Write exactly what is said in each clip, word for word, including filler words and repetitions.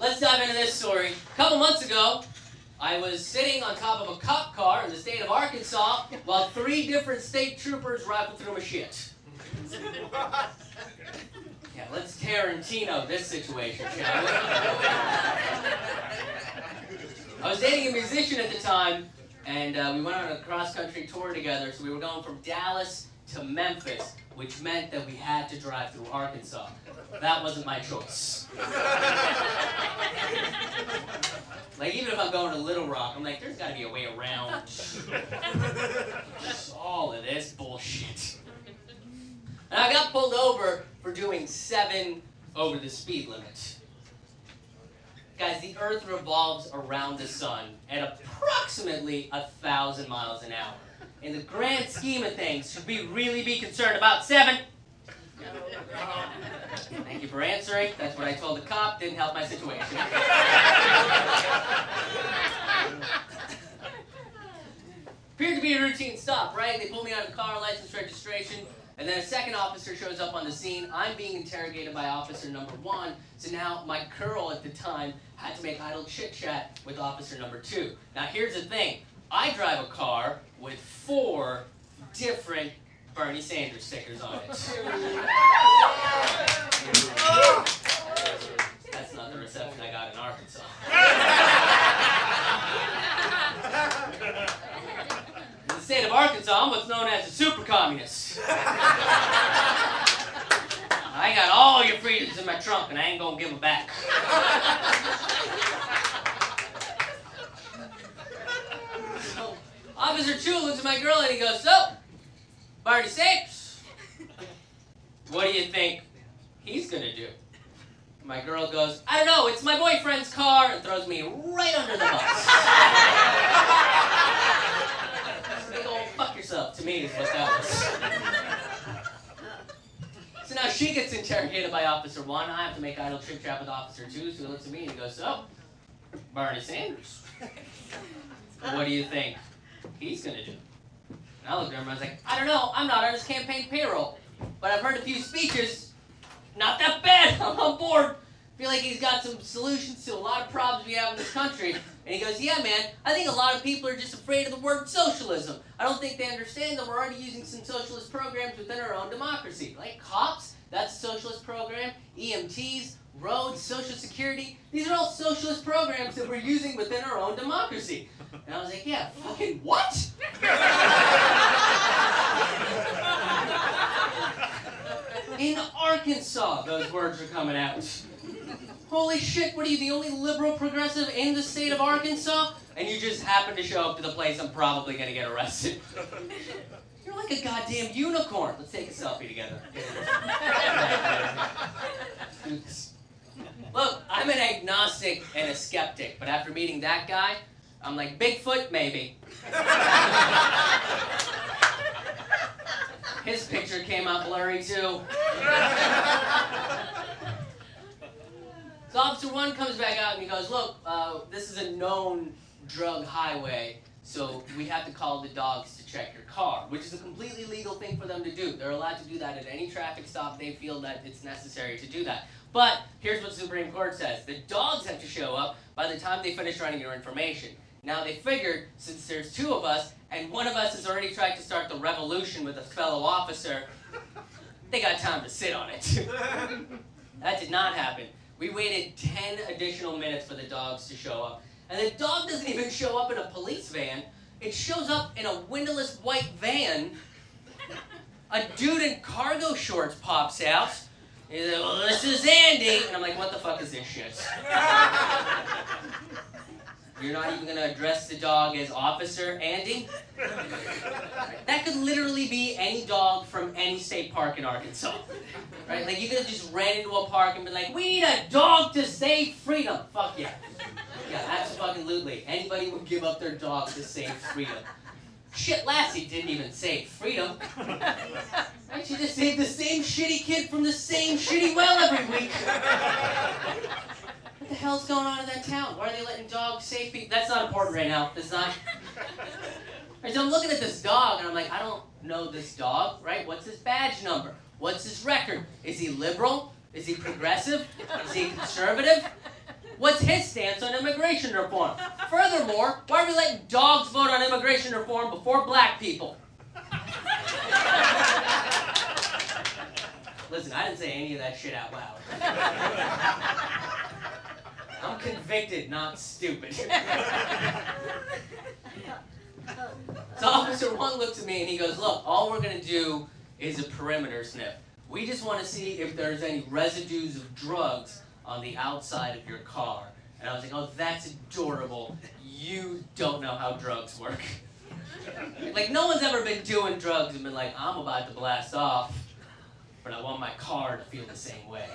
let's dive into this story. A couple months ago, I was sitting on top of a cop car in the state of Arkansas while three different state troopers rifled through my shit. Yeah, let's Tarantino this situation, shall we? I was dating a musician at the time, and uh, we went on a cross-country tour together, so we were going from Dallas to Memphis, which meant that we had to drive through Arkansas. That wasn't my choice. Like, even if I'm going to Little Rock, I'm like, there's got to be a way around all of this bullshit. And I got pulled over for doing seven over the speed limit. Guys, the Earth revolves around the sun at approximately a thousand miles an hour. In the grand scheme of things, should we really be concerned about seven? Thank you for answering. That's what I told the cop. Didn't help my situation. Appeared to be a routine stop, right? They pull me out of the car, license, registration, and then a second officer shows up on the scene. I'm being interrogated by officer number one, so now my girl at the time had to make idle chit-chat with officer number two. Now here's the thing. I drive a car with four different Bernie Sanders stickers on it. That's not the reception I got in Arkansas. In the state of Arkansas, I'm what's known as a super communist. I got all your freedoms in my trunk, and I ain't gonna give them back. So, Officer Chu looks at my girl and he goes, so, Barney Sapes, what do you think he's gonna do? My girl goes, I don't know, it's my boyfriend's car, and throws me right under the bus. Big old fuck yourself, to me, is what that was. So now she gets interrogated by Officer One. I have to make idle chit chat with Officer Two, so he looks at me and he goes, so, Bernie Sanders, what do you think he's gonna do? And I looked at him and I was like, I don't know, I'm not on his campaign payroll, but I've heard a few speeches. Not that bad, I'm on board. Feel like he's got some solutions to a lot of problems we have in this country. And he goes, yeah, man, I think a lot of people are just afraid of the word socialism. I don't think they understand that we're already using some socialist programs within our own democracy. Like cops, that's a socialist program. E M Ts, roads, Social Security. These are all socialist programs that we're using within our own democracy. And I was like, yeah, fucking what? In Arkansas, those words are coming out. Holy shit, what are you, the only liberal progressive in the state of Arkansas? And you just happen to show up to the place I'm probably going to get arrested. You're like a goddamn unicorn. Let's take a selfie together. Look, I'm an agnostic and a skeptic, but after meeting that guy, I'm like, Bigfoot, maybe. His picture came out blurry, too. So Officer One comes back out and he goes, look, uh, this is a known drug highway, so we have to call the dogs to check your car, which is a completely legal thing for them to do. They're allowed to do that at any traffic stop they feel that it's necessary to do that. But here's what the Supreme Court says. The dogs have to show up by the time they finish running your information. Now they figured, since there's two of us, and one of us has already tried to start the revolution with a fellow officer, they got time to sit on it. That did not happen. We waited ten additional minutes for the dogs to show up. And the dog doesn't even show up in a police van. It shows up in a windowless white van. A dude in cargo shorts pops out. He's like, well, this is Andy. And I'm like, what the fuck is this shit? You're not even going to address the dog as Officer Andy? That could literally be any dog from any state park in Arkansas. Right? Like, you could have just ran into a park and been like, we need a dog to save freedom. Fuck yeah. Yeah, absolutely. Anybody would give up their dog to save freedom. Shit, Lassie didn't even save freedom. Right? She just saved the same shitty kid from the same shitty well every week. What the hell's going on in that town? Why are they letting dogs save people? That's not important right now. That's not. Right, so I'm looking at this dog and I'm like, I don't know this dog, right? What's his badge number? What's his record? Is he liberal? Is he progressive? Is he conservative? What's his stance on immigration reform? Furthermore, why are we letting dogs vote on immigration reform before black people? Listen, I didn't say any of that shit out loud. I'm convicted, not stupid. So Officer One looks at me and he goes, look, all we're going to do is a perimeter sniff. We just want to see if there's any residues of drugs on the outside of your car. And I was like, oh, that's adorable. You don't know how drugs work. Like, no one's ever been doing drugs and been like, I'm about to blast off, but I want my car to feel the same way.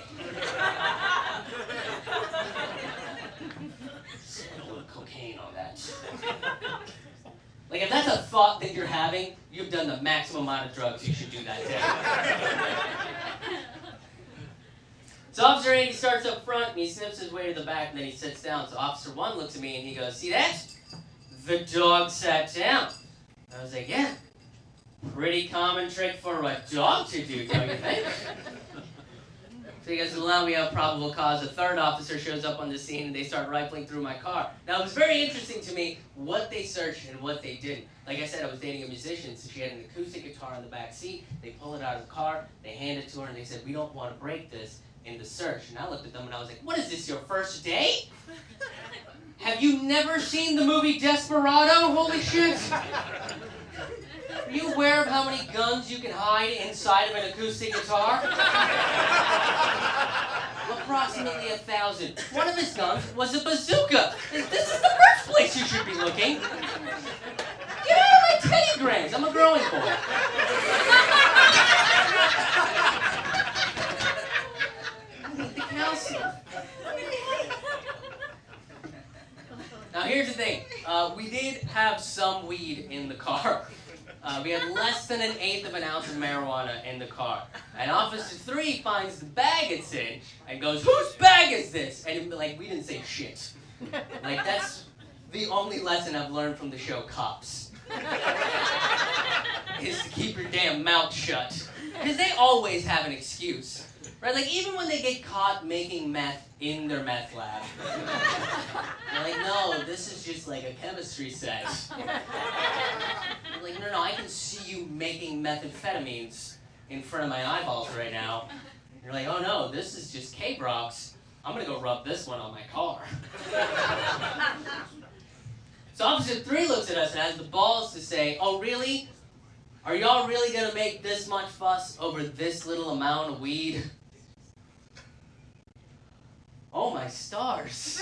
A little cocaine on that. Like, if that's a thought that you're having, you've done the maximum amount of drugs you should do that day. So Officer Andy starts up front, and he sniffs his way to the back, and then he sits down. So Officer One looks at me, and he goes, see that? The dog sat down. I was like, yeah, pretty common trick for a dog to do, don't you think? So he goes, well, now we have probable cause. A third officer shows up on the scene, and they start rifling through my car. Now, it was very interesting to me what they searched and what they didn't. Like I said, I was dating a musician, so she had an acoustic guitar in the back seat. They pull it out of the car, they hand it to her, and they said, we don't want to break this in the search. And I looked at them, and I was like, what is this, your first date? Have you never seen the movie Desperado? Holy shit! Are you aware of how many guns you can hide inside of an acoustic guitar? Approximately a thousand. One of his guns was a bazooka. This is the first place you should be looking. Get out of my teddy grams. I'm a growing boy. I need the calcium. Now here's the thing. Uh, we did have some weed in the car. Uh, we had less than an eighth of an ounce of marijuana in the car. And Officer Three finds the bag it's in and goes, whose bag is this? And like, we didn't say shit. Like, that's the only lesson I've learned from the show Cops. Is to keep your damn mouth shut. Because they always have an excuse. Right? Like, even when they get caught making meth in their meth lab. They're like, no, this is just like a chemistry set. I'm like, no, no, I can see you making methamphetamines in front of my eyeballs right now. And you're like, oh no, this is just K-Brox. I'm gonna go rub this one on my car. So Officer Three looks at us and has the balls to say, oh really? Are y'all really gonna make this much fuss over this little amount of weed? Oh my stars.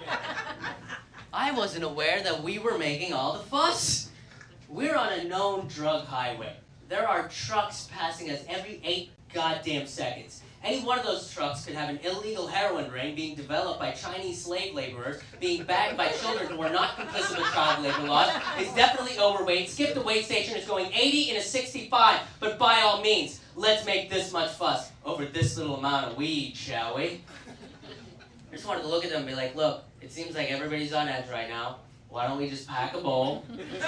I wasn't aware that we were making all the fuss. We're on a known drug highway. There are trucks passing us every eight goddamn seconds. Any one of those trucks could have an illegal heroin ring being developed by Chinese slave laborers, being bagged by children who are not complicit with child labor laws, is definitely overweight, skipped the weigh station, is going eighty in a sixty-five, but by all means, let's make this much fuss over this little amount of weed, shall we? I just wanted to look at them and be like, look, it seems like everybody's on edge right now. Why don't we just pack a bowl?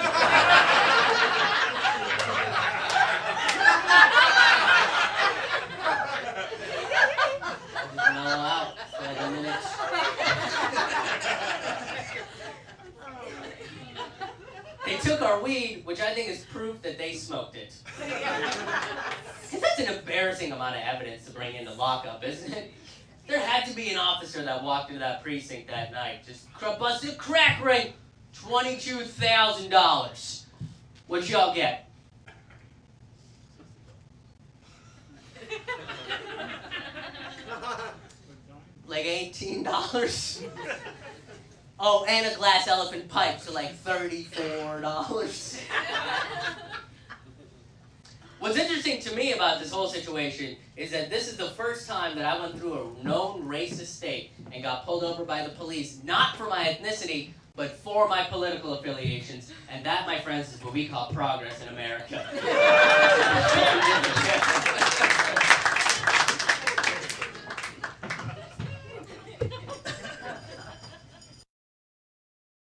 Just mellow out for like a minute. They took our weed, which I think is proof that they smoked it. Because that's an embarrassing amount of evidence to bring into lockup, isn't it? There had to be an officer that walked into that precinct that night, just busted crack ring, twenty-two thousand dollars. What y'all get? Like eighteen dollars? Oh, and a glass elephant pipe, so like thirty-four dollars. What's interesting to me about this whole situation is that this is the first time that I went through a known racist state and got pulled over by the police, not for my ethnicity, but for my political affiliations. And that, my friends, is what we call progress in America.